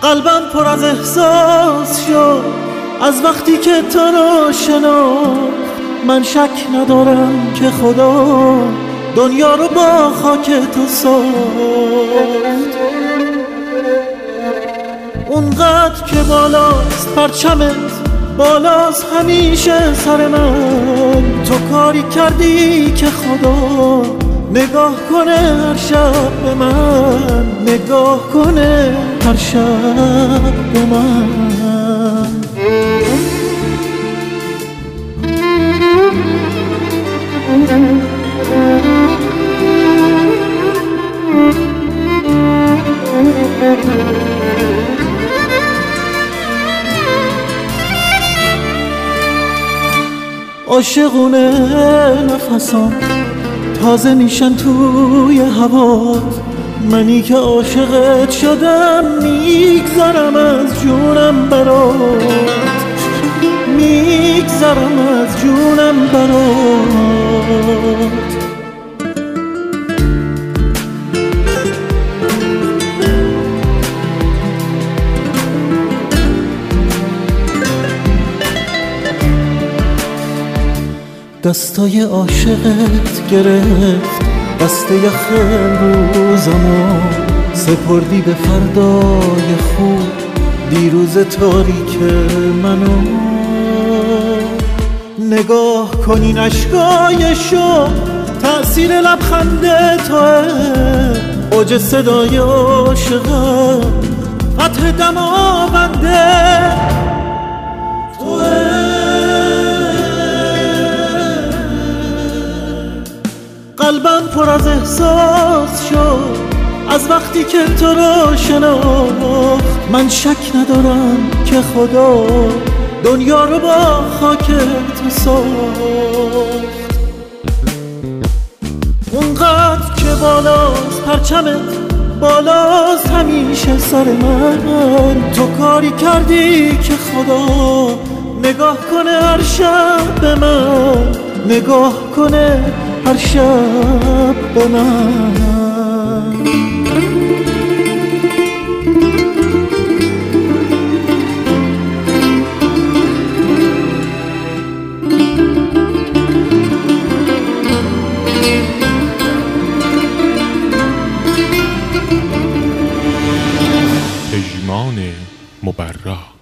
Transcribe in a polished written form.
قلبم پر از احساس شد از وقتی که تو رو شناخت. من شک ندارم که خدا دنیا رو با خاک تو ساخت. اونقدر که بالاست پرچمت، بالاست همیشه سر من. تو کاری کردی که خدا نگاه کنه هر شب به من، نگاه کنه هر شب به من. عاشقونه نفسام تازه میشن توی هوات. منی که عاشقت شدم میگذرم از جونم برات، میگذرم از جونم برات. دستای عاشقت گرفت دست یخ روزمو، سپردی به فردای خوب دیروز تاریک منو. نگاه کنین اشکای شوق تأثیر لبخند توه، اوج صدای عاشقم فتح دماونده توه. قلبم پر از احساس شد از وقتی که تو رو شناخت. من شک ندارم که خدا دنیا رو با خاک تو ساخت. اونقدر که بالاست پرچمت، بالاست همیشه سر من. تو کاری کردی که خدا نگاه کنه هر شب به من، نگاه کنه هر شب به من. پژمان مبرا